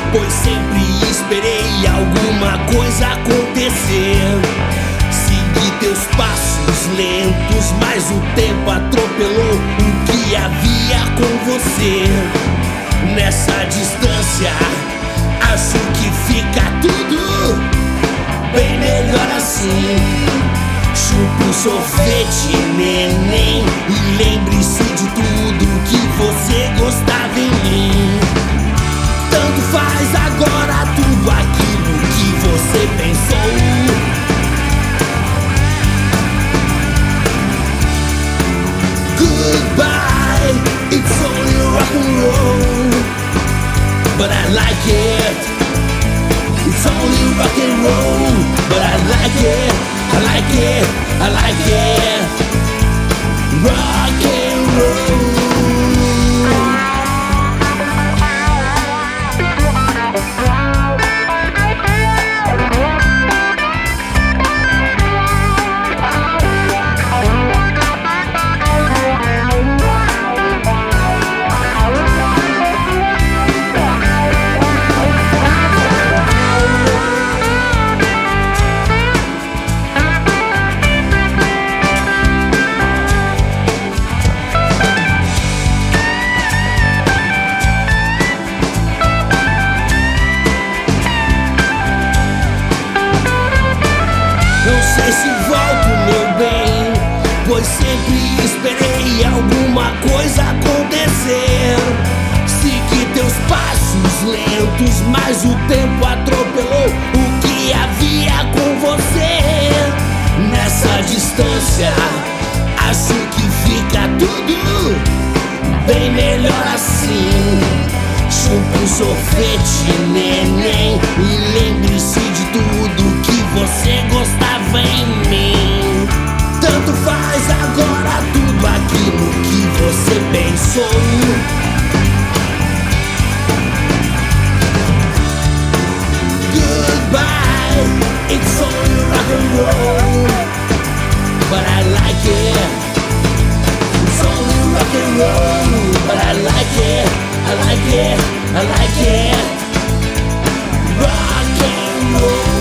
pois sempre esperei alguma coisa acontecer. Segui teus passos lentos, mas o tempo atropelou o que havia com você. Nessa distância, acho que fica tudo bem melhor assim. Chupa um sorvete, neném, e lembre-se de tudo que você gostava em mim. Tanto faz agora tudo aquilo que você pensou. Goodbye, it's only rock and roll, but I like it. It's only rock and roll, but I like it. I like it, I like it. Rock and roll. Não sei se volto, meu bem, pois sempre esperei alguma coisa acontecer. Segui teus passos lentos, mas o tempo atropelou o que havia com você. Nessa distância, acho que fica tudo bem melhor assim. Chupa um sorvete, neném, e lembre-se de tudo que você gostava em mim. Tanto faz agora tudo aquilo que você pensou. Goodbye, it's only rock and roll, but I like it. It's only rock and roll, but I like it. I like it, I like it. Rock and roll.